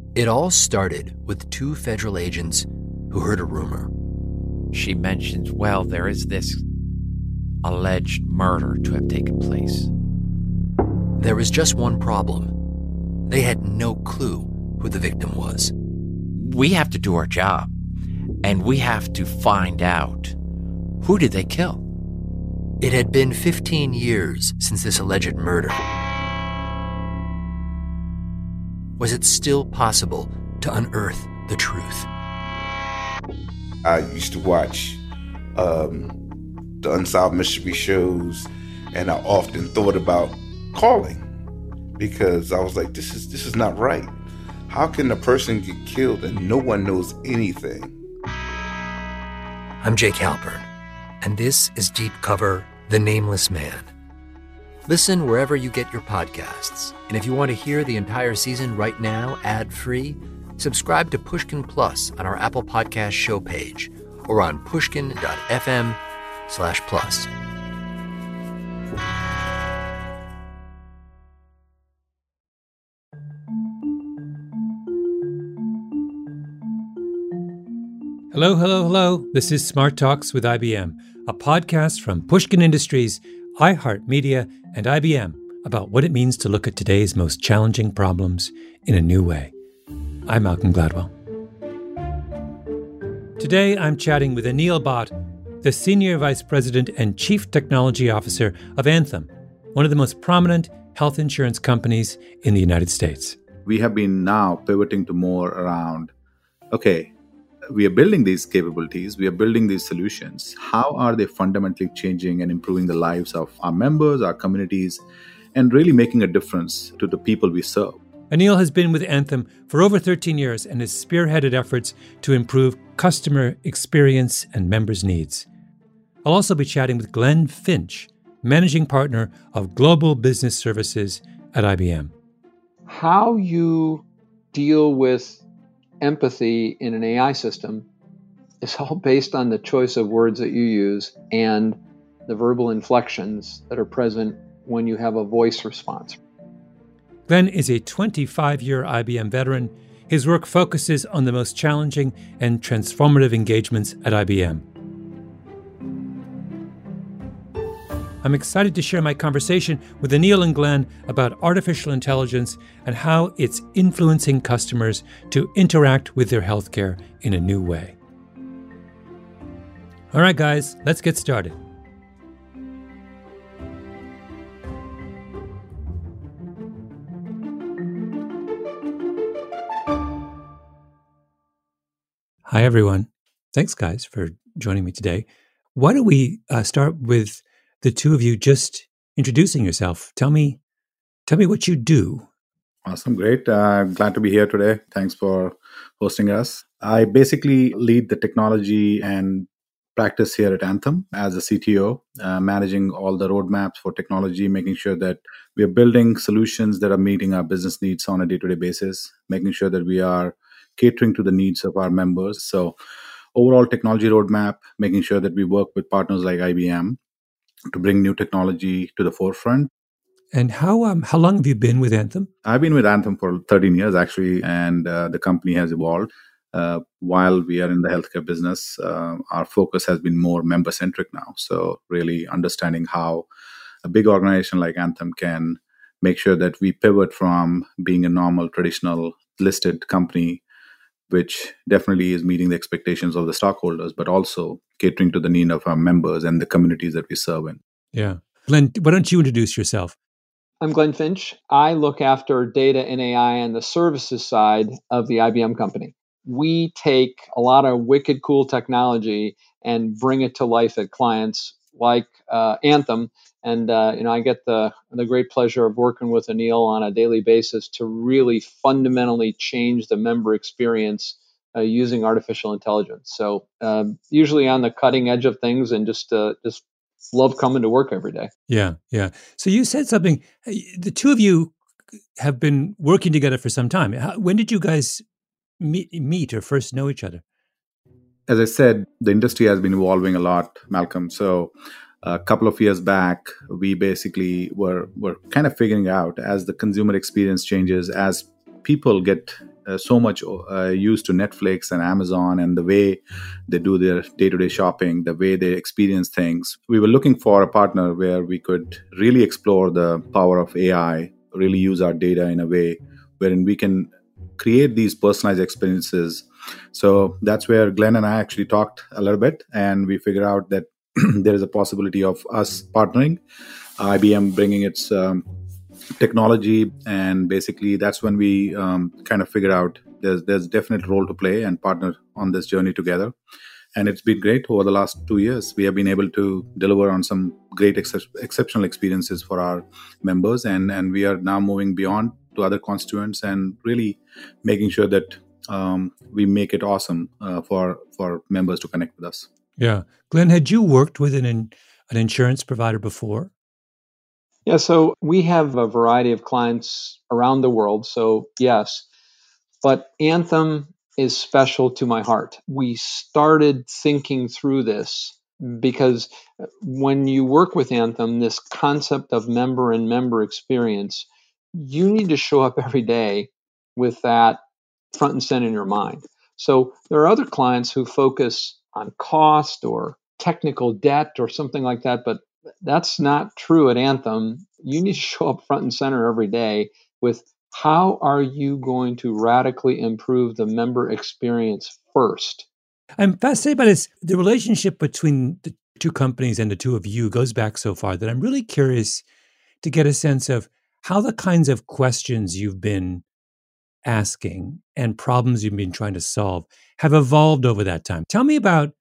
It all started with two federal agents who heard a rumor. She mentions, well, there is this alleged murder to have taken place. There was just one problem. They had no clue who the victim was. We have to do our job, and we have to find out, who did they kill? It had been 15 years since this alleged murder. Was it still possible to unearth the truth? I used to watch the Unsolved Mystery shows, and I often thought about calling because I was like, this is not right. How can a person get killed and no one knows anything? I'm Jake Halpern, and this is Deep Cover, The Nameless Man. Listen wherever you get your podcasts. And if you want to hear the entire season right now, ad-free, subscribe to Pushkin Plus on our Apple Podcast show page or on pushkin.fm/plus. Hello, hello, hello. This is Smart Talks with IBM, a podcast from Pushkin Industries, iHeartMedia, and IBM about what it means to look at today's most challenging problems in a new way. I'm Malcolm Gladwell. Today, I'm chatting with Anil Bhatt, the Senior Vice President and Chief Technology Officer of Anthem, one of the most prominent health insurance companies in the United States. We have been now pivoting to more around, okay, we are building these capabilities, we are building these solutions. How are they fundamentally changing and improving the lives of our members, our communities, and really making a difference to the people we serve? Anil has been with Anthem for over 13 years and has spearheaded efforts to improve customer experience and members' needs. I'll also be chatting with Glenn Finch, Managing Partner of Global Business Services at IBM. How you deal with empathy in an AI system is all based on the choice of words that you use and the verbal inflections that are present when you have a voice response. Glenn is a 25-year IBM veteran. His work focuses on the most challenging and transformative engagements at IBM. I'm excited to share my conversation with Anil and Glenn about artificial intelligence and how it's influencing customers to interact with their healthcare in a new way. All right, guys, let's get started. Hi, everyone. Thanks, guys, for joining me today. Why don't we start with the two of you just introducing yourself? Tell me what you do. Awesome. Great. Glad to be here today. Thanks for hosting us. I basically lead the technology and practice here at Anthem as a CTO, managing all the roadmaps for technology, making sure that we are building solutions that are meeting our business needs on a day-to-day basis, making sure that we are catering to the needs of our members. So overall technology roadmap, making sure that we work with partners like IBM to bring new technology to the forefront. And how long have you been with Anthem? I've been with Anthem for 13 years, actually, and the company has evolved. While we are in the healthcare business, our focus has been more member-centric now. So really understanding how a big organization like Anthem can make sure that we pivot from being a normal, traditional listed company, which definitely is meeting the expectations of the stockholders, but also catering to the need of our members and the communities that we serve in. Yeah. Glenn, why don't you introduce yourself? I'm Glenn Finch. I look after data and AI on the services side of the IBM company. We take a lot of wicked cool technology and bring it to life at clients like Anthem. And I get the great pleasure of working with Anil on a daily basis to really fundamentally change the member experience using artificial intelligence. So usually on the cutting edge of things, and just love coming to work every day. Yeah. So you said something. The two of you have been working together for some time. When did you guys meet or first know each other? As I said, the industry has been evolving a lot, Malcolm. So a couple of years back, we basically were kind of figuring out as the consumer experience changes, as people get so much used to Netflix and Amazon and the way they do their day-to-day shopping, the way they experience things. We were looking for a partner where we could really explore the power of AI, really use our data in a way wherein we can create these personalized experiences. So that's where Glenn and I actually talked a little bit, and we figured out that there is a possibility of us partnering, IBM bringing its technology, and basically that's when we kind of figured out there's definite role to play and partner on this journey together. And it's been great over the last 2 years. We have been able to deliver on some great exceptional experiences for our members, and we are now moving beyond to other constituents and really making sure that we make it awesome for members to connect with us. Yeah. Glenn, had you worked with an insurance provider before? Yeah, so we have a variety of clients around the world. So yes, but Anthem is special to my heart. We started thinking through this because when you work with Anthem, this concept of member and member experience, you need to show up every day with that front and center in your mind. So there are other clients who focus on cost or technical debt or something like that, but that's not true at Anthem. You need to show up front and center every day with how are you going to radically improve the member experience first. I'm fascinated by this. The relationship between the two companies and the two of you goes back so far that I'm really curious to get a sense of how the kinds of questions you've been asking and problems you've been trying to solve have evolved over that time. Tell me about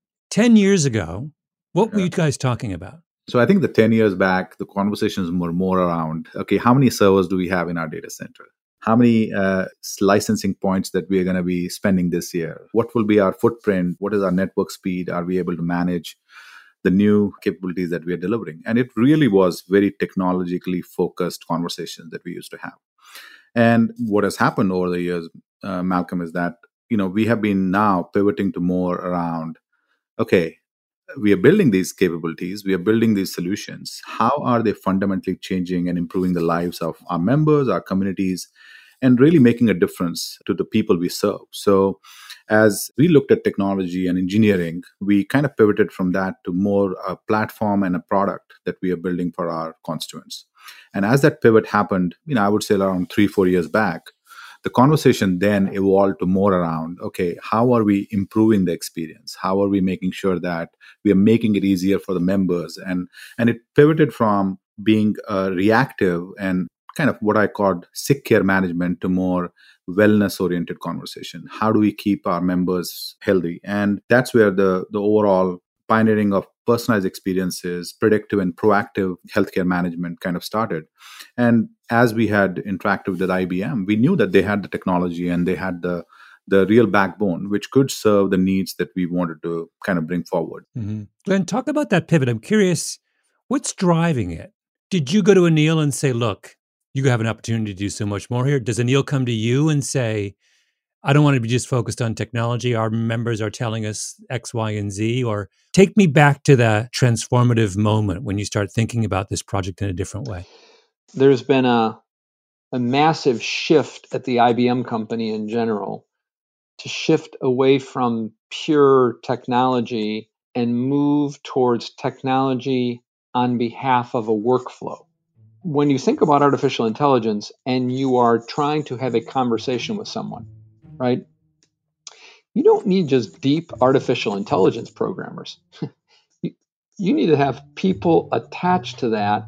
10 years ago, what were you guys talking about? So I think the 10 years back, the conversations were more around, okay, how many servers do we have in our data center? How many licensing points that we are going to be spending this year? What will be our footprint? What is our network speed? Are we able to manage the new capabilities that we are delivering? And it really was very technologically focused conversations that we used to have. And what has happened over the years, Malcolm, is that, we have been now pivoting to more around, okay, we are building these capabilities, we are building these solutions. How are they fundamentally changing and improving the lives of our members, our communities, and really making a difference to the people we serve? So as we looked at technology and engineering, we kind of pivoted from that to more a platform and a product that we are building for our constituents. And as that pivot happened, I would say around 3-4 years back, the conversation then evolved to more around, okay, how are we improving the experience? How are we making sure that we are making it easier for the members? And it pivoted from being reactive and kind of what I called sick care management to more wellness-oriented conversation. How do we keep our members healthy? And that's where the overall pioneering of personalized experiences, predictive and proactive healthcare management kind of started. And as we had interacted with IBM, we knew that they had the technology and they had the real backbone, which could serve the needs that we wanted to kind of bring forward. Mm-hmm. Glenn, talk about that pivot. I'm curious, what's driving it? Did you go to Anil and say, look, you have an opportunity to do so much more here? Does Anil come to you and say, I don't want to be just focused on technology. Our members are telling us X, Y, and Z. Or take me back to that transformative moment when you start thinking about this project in a different way. There's been a massive shift at the IBM company in general to shift away from pure technology and move towards technology on behalf of a workflow. When you think about artificial intelligence and you are trying to have a conversation with someone, right? You don't need just deep artificial intelligence programmers. You need to have people attached to that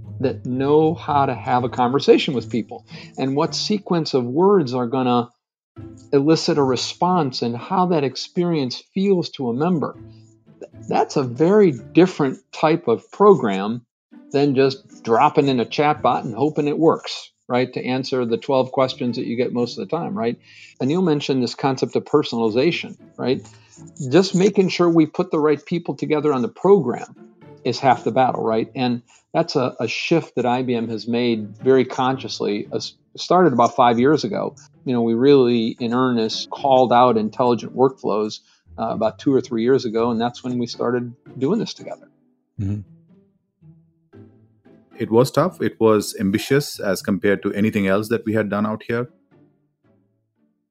know how to have a conversation with people and what sequence of words are going to elicit a response and how that experience feels to a member. That's a very different type of program than just dropping in a chatbot and hoping it works, right? To answer the 12 questions that you get most of the time, right? Anil mentioned this concept of personalization, right? Just making sure we put the right people together on the program is half the battle, right? And that's a shift that IBM has made very consciously. Started about 5 years ago. We really, in earnest, called out intelligent workflows about 2 or 3 years ago, and that's when we started doing this together. Mm-hmm. It was tough. It was ambitious as compared to anything else that we had done out here.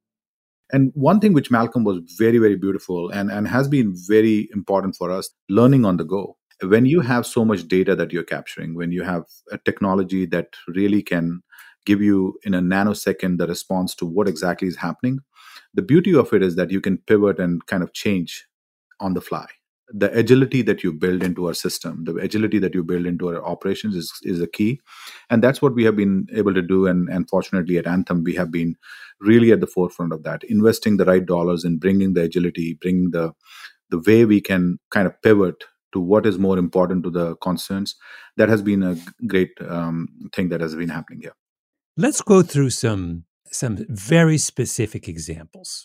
And one thing which Malcolm was very, very beautiful and has been very important for us, learning on the go. When you have so much data that you're capturing, when you have a technology that really can give you in a nanosecond the response to what exactly is happening, the beauty of it is that you can pivot and kind of change on the fly. The agility that you build into our system, the agility that you build into our operations is a key. And that's what we have been able to do. And fortunately at Anthem, we have been really at the forefront of that, investing the right dollars in bringing the agility, bringing the way we can kind of pivot to what is more important to the concerns. That has been a great thing that has been happening here. Let's go through some very specific examples.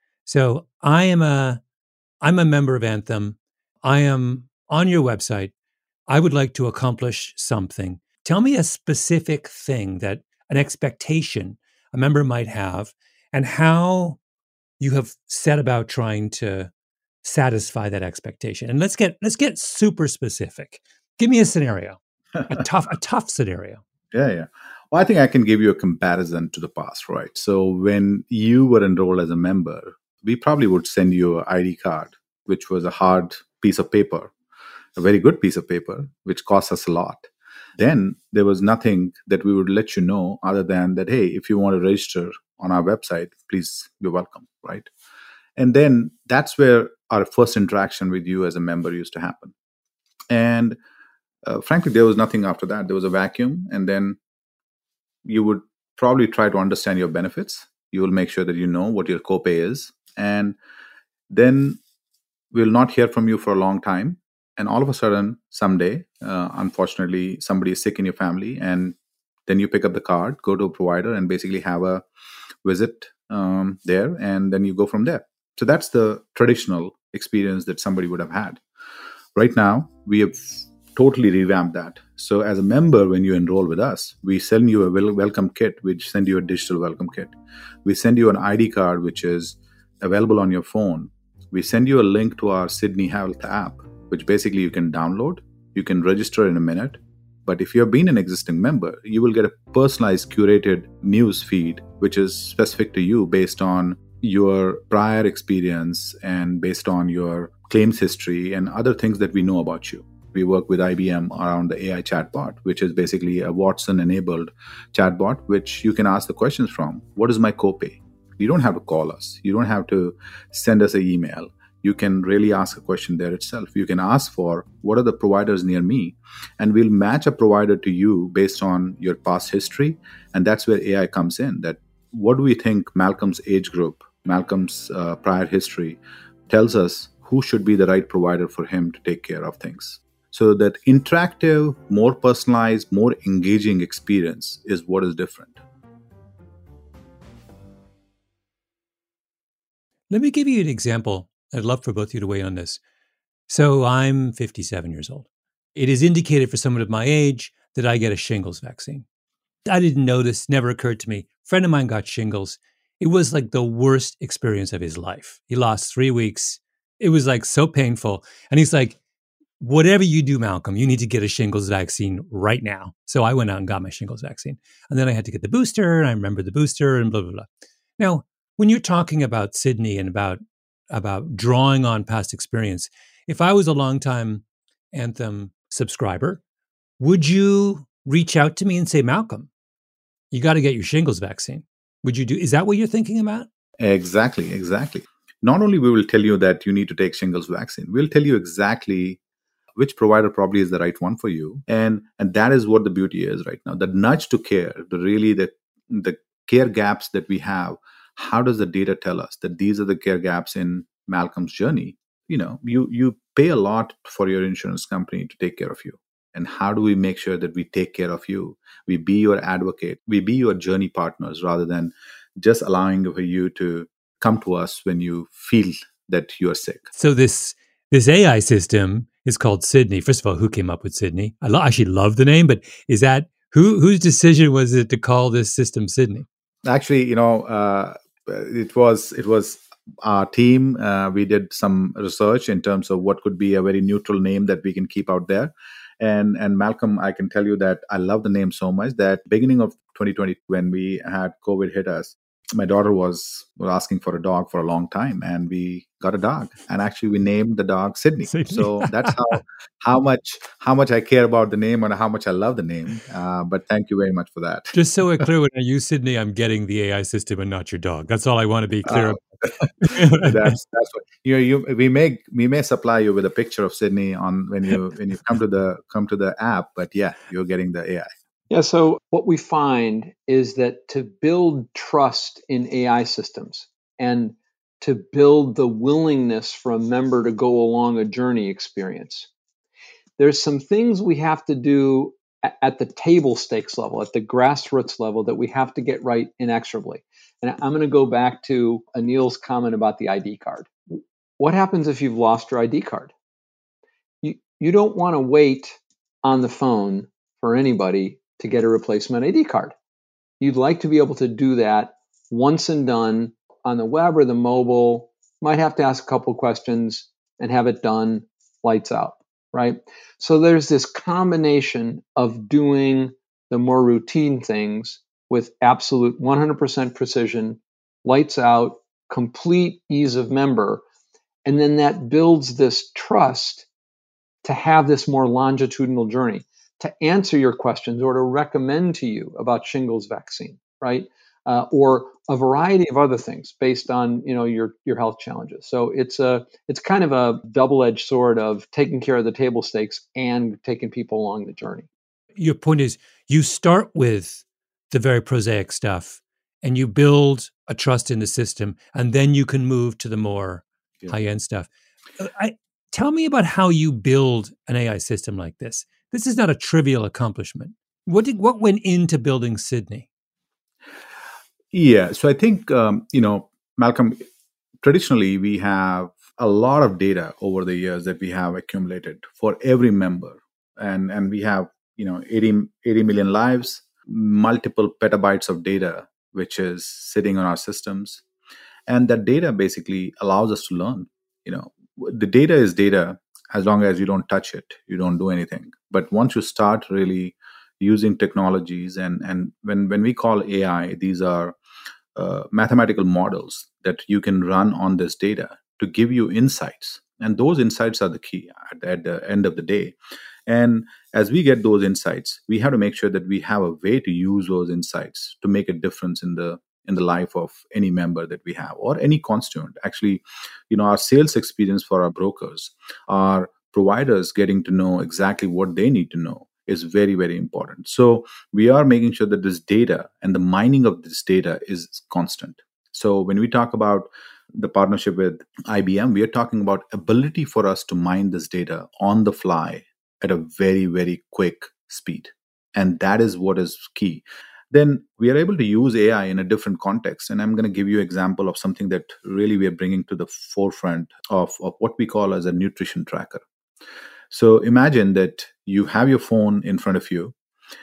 So I'm a member of Anthem. I am on your website. I would like to accomplish something. Tell me a specific thing, that an expectation a member might have, and how you have set about trying to satisfy that expectation. And let's get super specific. Give me a scenario, a tough scenario. Yeah. Well, I think I can give you a comparison to the past, right? So when you were enrolled as a member, we probably would send you an ID card, which was a hard piece of paper, a very good piece of paper, which cost us a lot. Then there was nothing that we would let you know other than that, hey, if you want to register on our website, please, you're welcome, right? And then that's where our first interaction with you as a member used to happen. And frankly, there was nothing after that. There was a vacuum. And then you would probably try to understand your benefits. You will make sure that you know what your copay is. And then we'll not hear from you for a long time. And all of a sudden, someday, unfortunately, somebody is sick in your family. And then you pick up the card, go to a provider, and basically have a visit there. And then you go from there. So that's the traditional experience that somebody would have had. Right now, we have totally revamped that. So as a member, when you enroll with us, we send you a welcome kit, which send you a digital welcome kit. We send you an ID card, which is available on your phone. We send you a link to our Sydney Health app, which basically you can download. You can register in a minute. But if you have been an existing member, you will get a personalized, curated news feed, which is specific to you based on your prior experience and based on your claims history and other things that we know about you. We work with IBM around the AI chatbot, which is basically a Watson-enabled chatbot, which you can ask the questions from. What is my copay? You don't have to call us. You don't have to send us an email. You can really ask a question there itself. You can ask for what are the providers near me, and we'll match a provider to you based on your past history. And that's where AI comes in. That what do we think Malcolm's age group, Malcolm's prior history tells us who should be the right provider for him to take care of things. So that interactive, more personalized, more engaging experience is what is different. Let me give you an example. I'd love for both of you to weigh on this. So I'm 57 years old. It is indicated for someone of my age that I get a shingles vaccine. I didn't know this, never occurred to me. A friend of mine got shingles. It was like the worst experience of his life. He lost 3 weeks. It was like so painful. And he's like, whatever you do, Malcolm, you need to get a shingles vaccine right now. So I went out and got my shingles vaccine. And then I had to get the booster, and I remember the booster and blah, blah, blah. Now, when you're talking about Sydney and about drawing on past experience, if I was a longtime Anthem subscriber, would you reach out to me and say, Malcolm, you got to get your shingles vaccine? Would you do? Is that what you're thinking about? Exactly. Not only we will tell you that you need to take shingles vaccine, we'll tell you exactly which provider probably is the right one for you. And that is what the beauty is right now. The nudge to care, the care gaps that we have. How does the data tell us that these are the care gaps in Malcolm's journey? You pay a lot for your insurance company to take care of you. And how do we make sure that we take care of you? We be your advocate. We be your journey partners rather than just allowing for you to come to us when you feel that you're sick. So this AI system is called Sydney. First of all, who came up with Sydney? I actually love the name, but is that whose decision was it to call this system Sydney? Actually, it was our team. We did some research in terms of what could be a very neutral name that we can keep out there. And Malcolm, I can tell you that I love the name so much that beginning of 2020, when we had COVID hit us, my daughter was asking for a dog for a long time, and we got a dog. And actually, we named the dog Sydney. Sydney. So that's how much I care about the name and how much I love the name. But thank you very much for that. Just so we're clear, when I use Sydney, I'm getting the AI system and not your dog. That's all I want to be clear about. That's what we may supply you with a picture of Sydney on when you come to the app. But yeah, you're getting the AI. Yeah, so what we find is that to build trust in AI systems and to build the willingness for a member to go along a journey experience, there's some things we have to do at the table stakes level, at the grassroots level, that we have to get right inexorably. And I'm going to go back to Anil's comment about the ID card. What happens if you've lost your ID card? You don't want to wait on the phone for anybody to get a replacement ID card. You'd like to be able to do that once and done on the web or the mobile. Might have to ask a couple questions and have it done, lights out, right? So there's this combination of doing the more routine things with absolute 100% precision, lights out, complete ease of member, and then that builds this trust to have this more longitudinal journey, to answer your questions or to recommend to you about shingles vaccine, right? Or a variety of other things based on your health challenges. So it's kind of a double-edged sword of taking care of the table stakes and taking people along the journey. Your point is you start with the very prosaic stuff and you build a trust in the system, and then you can move to the more high-end stuff. Tell me about how you build an AI system like this. This is not a trivial accomplishment. What went into building Sydney? Yeah, so I think, Malcolm, traditionally we have a lot of data over the years that we have accumulated for every member. And we have, 80 million lives, multiple petabytes of data, which is sitting on our systems. And that data basically allows us to learn. The data is data as long as you don't touch it, you don't do anything. But once you start really using technologies, and when we call AI, these are mathematical models that you can run on this data to give you insights. And those insights are the key at the end of the day. And as we get those insights, we have to make sure that we have a way to use those insights to make a difference in the life of any member that we have or any constituent. Actually, our sales experience for our brokers, our providers getting to know exactly what they need to know is very, very important. So we are making sure that this data and the mining of this data is constant. So when we talk about the partnership with IBM, we are talking about ability for us to mine this data on the fly at a very, very quick speed. And that is what is key. Then we are able to use AI in a different context. And I'm going to give you an example of something that really we are bringing to the forefront of what we call as a nutrition tracker. So imagine that you have your phone in front of you,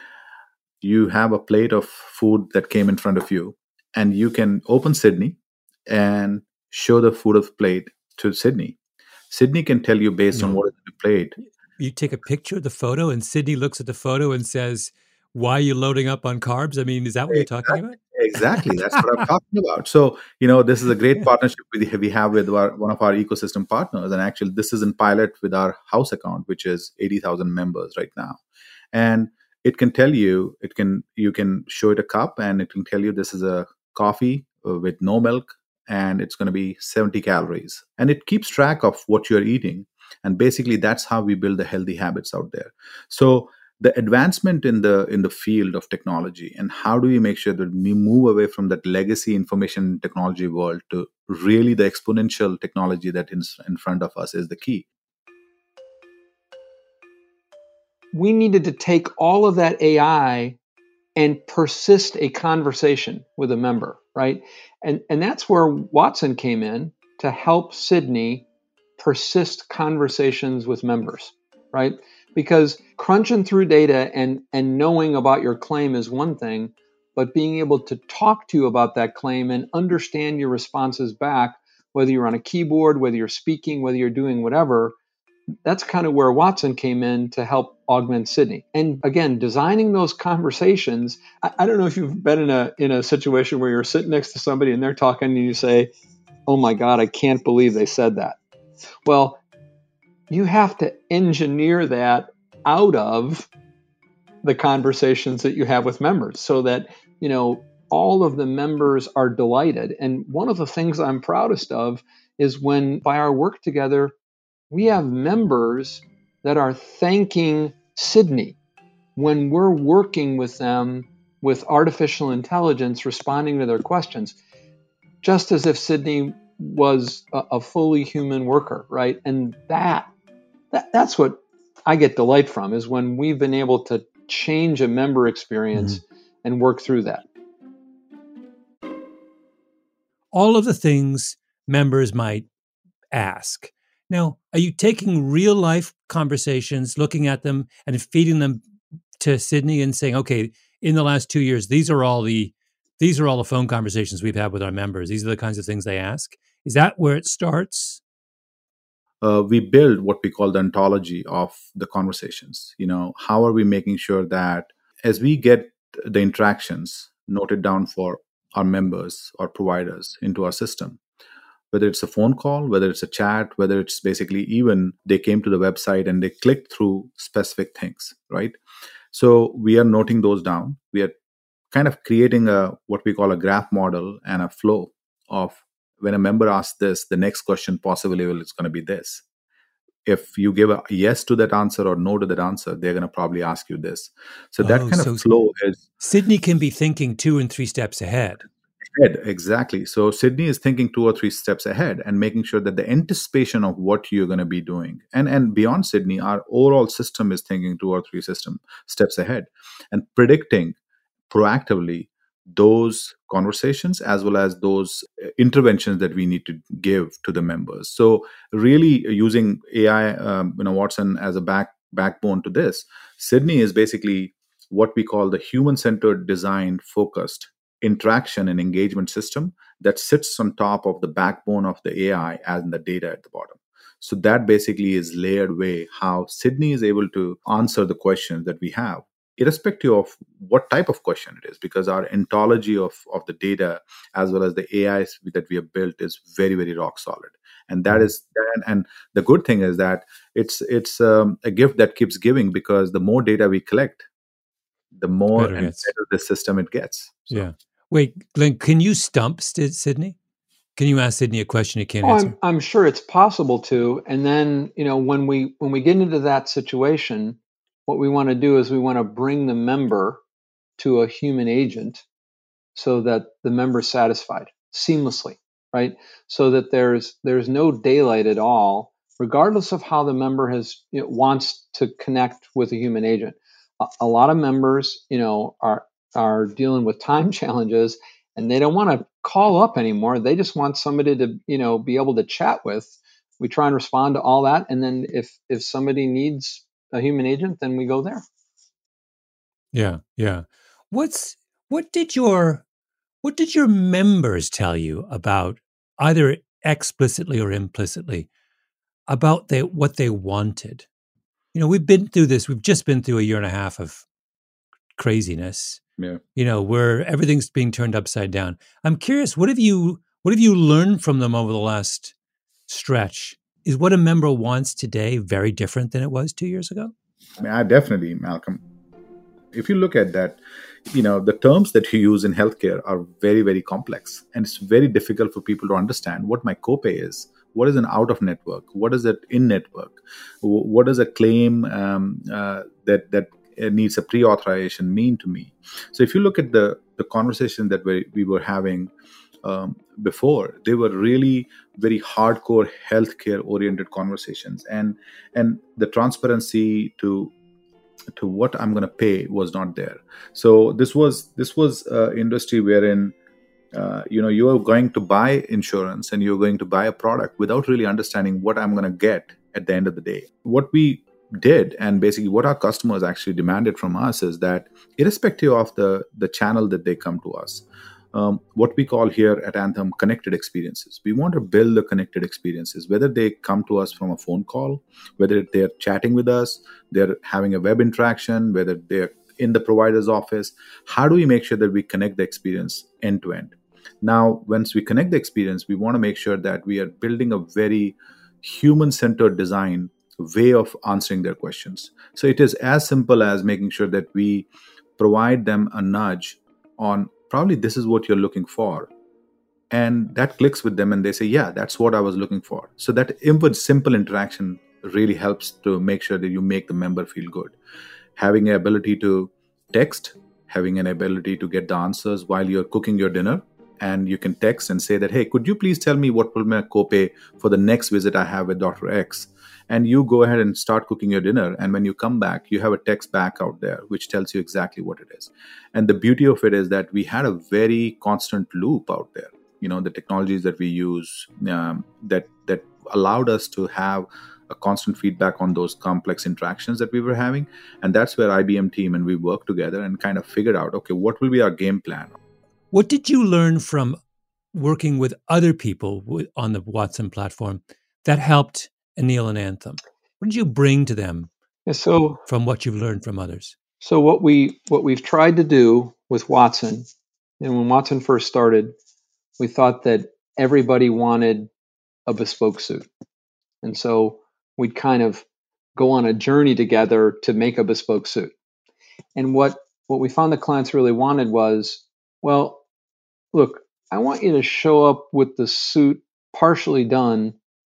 you have a plate of food that came in front of you, and you can open Sydney and show the food of plate to Sydney. Sydney can tell you based on what is in the plate. You take a picture of the photo and Sydney looks at the photo and says, why are you loading up on carbs? I mean, is that what you're talking about? Exactly. That's what I'm talking about. So, this is a great partnership we have with one of our ecosystem partners. And actually, this is in pilot with our house account, which is 80,000 members right now. And it can tell you, you can show it a cup and it can tell you this is a coffee with no milk and it's going to be 70 calories. And it keeps track of what you're eating. And basically, that's how we build the healthy habits out there. So the advancement in the field of technology, and how do we make sure that we move away from that legacy information technology world to really the exponential technology that is in front of us is the key. We needed to take all of that AI and persist a conversation with a member, right? And that's where Watson came in to help Sydney persist conversations with members, right? Because crunching through data and knowing about your claim is one thing, but being able to talk to you about that claim and understand your responses back, whether you're on a keyboard, whether you're speaking, whether you're doing whatever, that's kind of where Watson came in to help augment Sydney. And again, designing those conversations. I don't know if you've been in a situation where you're sitting next to somebody and they're talking and you say, "Oh my God, I can't believe they said that." Well, you have to engineer that out of the conversations that you have with members so that, all of the members are delighted. And one of the things I'm proudest of is when, by our work together, we have members that are thanking Sydney when we're working with them with artificial intelligence, responding to their questions, just as if Sydney was a fully human worker, right? And that's what I get delight from, is when we've been able to change a member experience and work through that. All of the things members might ask. Now, are you taking real life conversations, looking at them and feeding them to Sydney and saying, okay, in the last 2 years, these are all the phone conversations we've had with our members. These are the kinds of things they ask. Is that where it starts? We build what we call the ontology of the conversations. How are we making sure that as we get the interactions noted down for our members or providers into our system, whether it's a phone call, whether it's a chat, whether it's basically even they came to the website and they clicked through specific things, right? So we are noting those down. We are kind of creating what we call a graph model and a flow of when a member asks this, the next question possibly is going to be this. If you give a yes to that answer or no to that answer, they're going to probably ask you this. So that kind of flow is... Sydney can be thinking 2 and 3 steps ahead. Exactly. So Sydney is thinking 2 or 3 steps ahead and making sure that the anticipation of what you're going to be doing. And beyond Sydney, our overall system is thinking 2 or 3 steps ahead and predicting proactively those conversations as well as those interventions that we need to give to the members. So really using AI, Watson as a backbone to this, Sydney is basically what we call the human-centered design focused interaction and engagement system that sits on top of the backbone of the AI and the data at the bottom. So that basically is layered way how Sydney is able to answer the questions that we have, irrespective of what type of question it is, because our ontology of the data as well as the AI that we have built is very, very rock solid. And that is, and the good thing is that it's a gift that keeps giving, because the more data we collect, the more and better the system it gets. So. Yeah. Wait, Glenn, can you stump Sydney? Can you ask Sydney a question he can't answer? I'm sure it's possible to. And then, when we get into that situation, what we want to do is we want to bring the member to a human agent so that the member's satisfied seamlessly, right? So that there's no daylight at all, regardless of how the member wants to connect with a human agent. A lot of members, are dealing with time challenges, and they don't want to call up anymore. They just want somebody to, be able to chat with. We try and respond to all that, and then if somebody needs a human agent, then we go there. Yeah. What did your members tell you about, either explicitly or implicitly, about what they wanted? We've been through this. We've just been through a year and a half of craziness. Yeah. Where everything's being turned upside down. I'm curious, what have you learned from them over the last stretch? Is what a member wants today very different than it was 2 years ago? Definitely, Malcolm. If you look at that, the terms that you use in healthcare are very, very complex, and it's very difficult for people to understand what my copay is. What is an out-of-network? What is it in-network? What does a claim that needs a pre-authorization mean to me? So if you look at the conversation that we were having before, they were really very hardcore healthcare-oriented conversations, and the transparency to what I'm going to pay was not there. So this was industry wherein you are going to buy insurance and you're going to buy a product without really understanding what I'm going to get at the end of the day. What we did, and basically what our customers actually demanded from us, is that irrespective of the channel that they come to us, what we call here at Anthem connected experiences. We want to build the connected experiences, whether they come to us from a phone call, whether they're chatting with us, they're having a web interaction, whether they're in the provider's office. How do we make sure that we connect the experience end to end? Now, once we connect the experience, we want to make sure that we are building a very human-centered design way of answering their questions. So it is as simple as making sure that we provide them a nudge on probably this is what you're looking for. And that clicks with them and they say, yeah, that's what I was looking for. So that simple interaction really helps to make sure that you make the member feel good. Having an ability to text, having an ability to get the answers while you're cooking your dinner, and you can text and say that, hey, could you please tell me what will be my copay for the next visit I have with Dr. X? And you go ahead and start cooking your dinner. And when you come back, you have a text back out there, which tells you exactly what it is. And the beauty of it is that we had a very constant loop out there. The technologies that we use that allowed us to have a constant feedback on those complex interactions that we were having. And that's where IBM team and we worked together and kind of figured out, okay, what will be our game plan? What did you learn from working with other people on the Watson platform that helped Anil and Anthem? What did you bring to them from what you've learned from others? So what we've tried to do with Watson, and when Watson first started, we thought that everybody wanted a bespoke suit. And so we'd kind of go on a journey together to make a bespoke suit. And what we found the clients really wanted was, well, look, I want you to show up with the suit partially done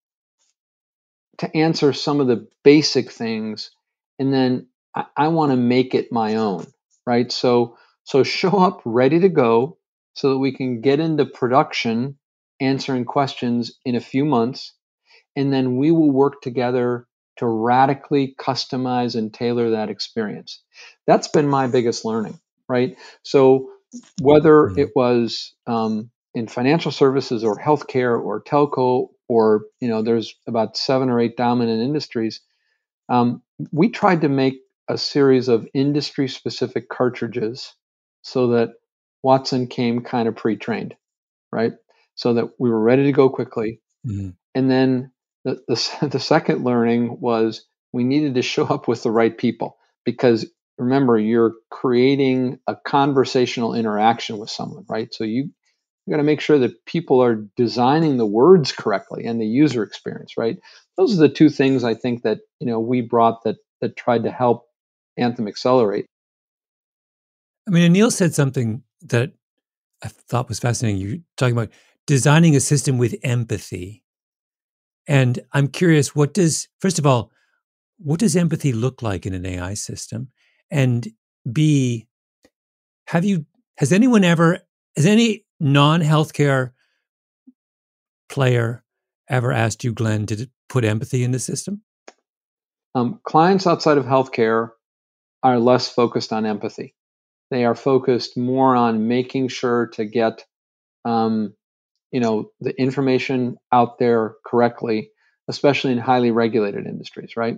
to answer some of the basic things, and then I want to make it my own, right? So show up ready to go so that we can get into production answering questions in a few months, and then we will work together to radically customize and tailor that experience. That's been my biggest learning, right? So whether it was in financial services or healthcare or telco or, there's about 7 or 8 dominant industries, we tried to make a series of industry-specific cartridges so that Watson came kind of pre-trained, right? So that we were ready to go quickly. Mm-hmm. And then the second learning was we needed to show up with the right people, because remember, you're creating a conversational interaction with someone, right? So you got to make sure that people are designing the words correctly and the user experience, right? Those are the two things I think that we brought that tried to help Anthem accelerate. I mean, Anil said something that I thought was fascinating. You're talking about designing a system with empathy. And I'm curious, first of all, what does empathy look like in an AI system? And B, has any non-healthcare player ever asked you, Glenn, to put empathy in the system? Clients outside of healthcare are less focused on empathy. They are focused more on making sure to get, the information out there correctly, especially in highly regulated industries, right?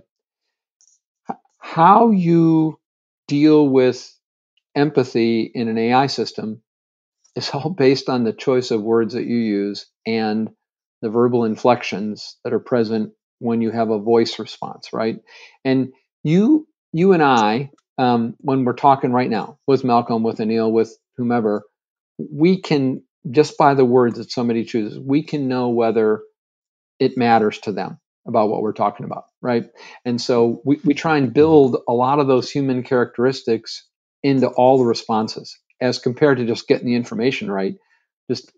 How you deal with empathy in an AI system is all based on the choice of words that you use and the verbal inflections that are present when you have a voice response, right? And you and I, when we're talking right now with Malcolm, with Anil, with whomever, we can, just by the words that somebody chooses, we can know whether it matters to them about what we're talking about, right? And so we try and build a lot of those human characteristics into all the responses, as compared to just getting the information right. Just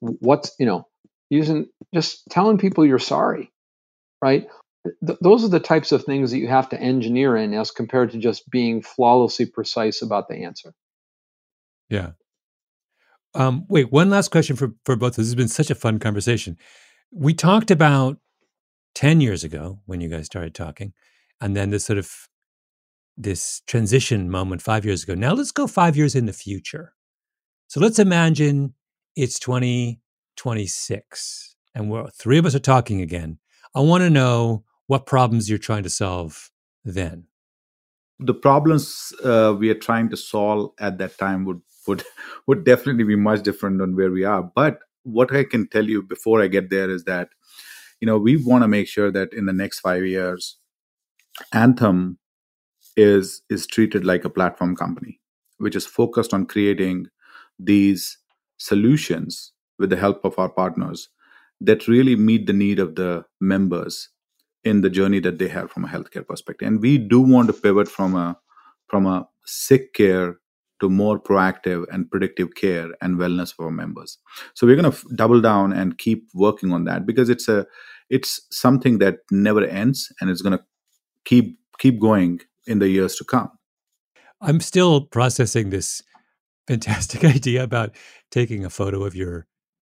just telling people you're sorry, right? Those are the types of things that you have to engineer in, as compared to just being flawlessly precise about the answer. Yeah. Wait, one last question for both of us. This has been such a fun conversation. We talked about 10 years ago when you guys started talking, and then this transition moment 5 years ago. Now let's go 5 years in the future. So let's imagine it's 2026 and three of us are talking again. I want to know what problems you're trying to solve then. The problems we are trying to solve at that time would would definitely be much different than where we are. But what I can tell you before I get there is that, we want to make sure that in the next 5 years, Anthem is treated like a platform company, which is focused on creating these solutions with the help of our partners that really meet the need of the members in the journey that they have from a healthcare perspective. And we do want to pivot from a sick care to more proactive and predictive care and wellness for our members. So we're going to double down and keep working on that, because it's something that never ends, and it's going to keep going in the years to come. I'm still processing this fantastic idea about taking a photo of your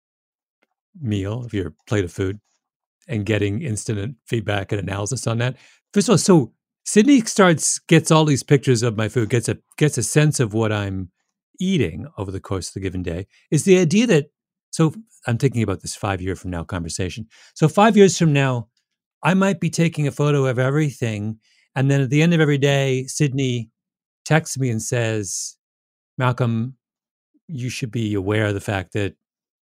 meal, of your plate of food, and getting instant feedback and analysis on that. First of all, so Sydney gets all these pictures of my food, gets a sense of what I'm eating over the course of the given day. Is the idea that, so I'm thinking about this 5 year from now conversation. So 5 years from now, I might be taking a photo of everything, and then at the end of every day, Sydney texts me and says, Malcolm, you should be aware of the fact that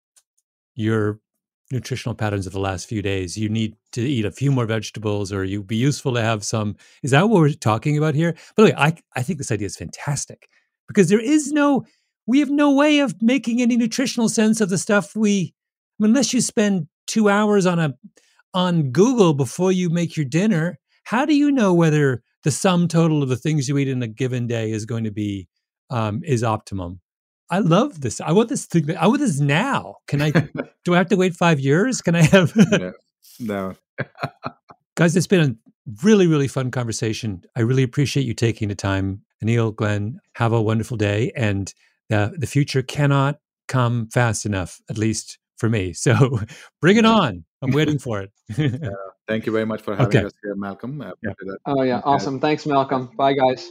your nutritional patterns of the last few days, you need to eat a few more vegetables, or you'd be useful to have some. Is that what we're talking about here? By the way, I think this idea is fantastic, because we have no way of making any nutritional sense of the stuff unless you spend 2 hours on Google before you make your dinner. How do you know whether the sum total of the things you eat in a given day is going to be is optimum? I love this. I want this thing. I want this now. Do I have to wait 5 years? Can I have? No. Guys, it's been a really, really fun conversation. I really appreciate you taking the time. Anil, Glenn, have a wonderful day. And the future cannot come fast enough, at least for me. So bring it on. I'm waiting for it. Thank you very much for having us here, Malcolm. Oh, yeah. Awesome. Thanks, Malcolm. Bye, guys.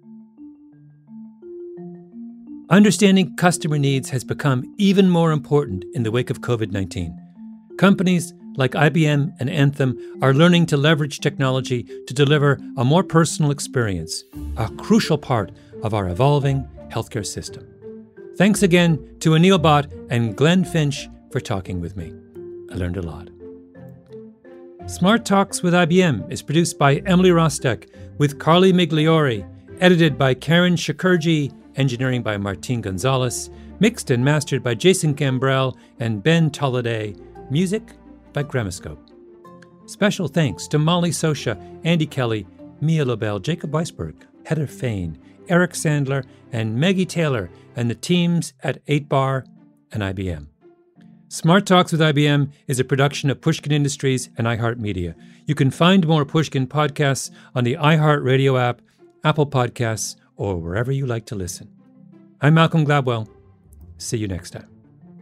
Understanding customer needs has become even more important in the wake of COVID-19. Companies like IBM and Anthem are learning to leverage technology to deliver a more personal experience, a crucial part of our evolving healthcare system. Thanks again to Anil Bhatt and Glenn Finch for talking with me. I learned a lot. Smart Talks with IBM is produced by Emily Rostek with Carly Migliori, edited by Karen Shakurji, engineering by Martin Gonzalez, mixed and mastered by Jason Gambrell and Ben Tolliday, music by Gramoscope. Special thanks to Molly Sosha, Andy Kelly, Mia Lobel, Jacob Weisberg, Heather Fain, Eric Sandler, and Maggie Taylor, and the teams at 8Bar and IBM. Smart Talks with IBM is a production of Pushkin Industries and iHeartMedia. You can find more Pushkin podcasts on the iHeartRadio app, Apple Podcasts, or wherever you like to listen. I'm Malcolm Gladwell. See you next time.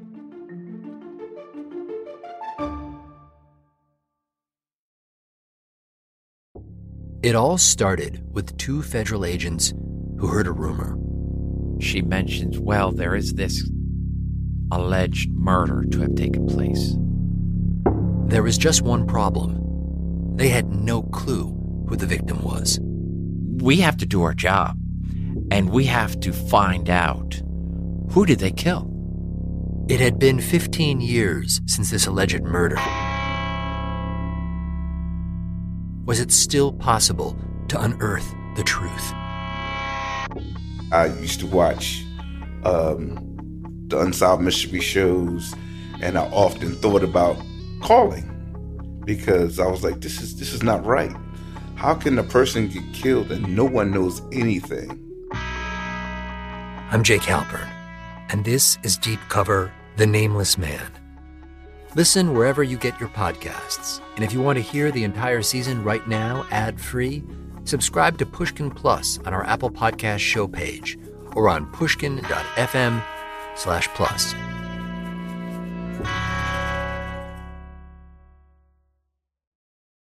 It all started with 2 federal agents who heard a rumor. She mentions, well, there is this alleged murder to have taken place. There was just one problem. They had no clue who the victim was. We have to do our job, and we have to find out, who did they kill? It had been 15 years since this alleged murder. Was it still possible to unearth the truth? I used to watch the Unsolved Mystery shows, and I often thought about calling, because I was like, this is not right. How can a person get killed and no one knows anything? I'm Jake Halpern, and this is Deep Cover, The Nameless Man. Listen wherever you get your podcasts. And if you want to hear the entire season right now, ad-free, subscribe to Pushkin Plus on our Apple Podcast show page or on pushkin.fm/plus.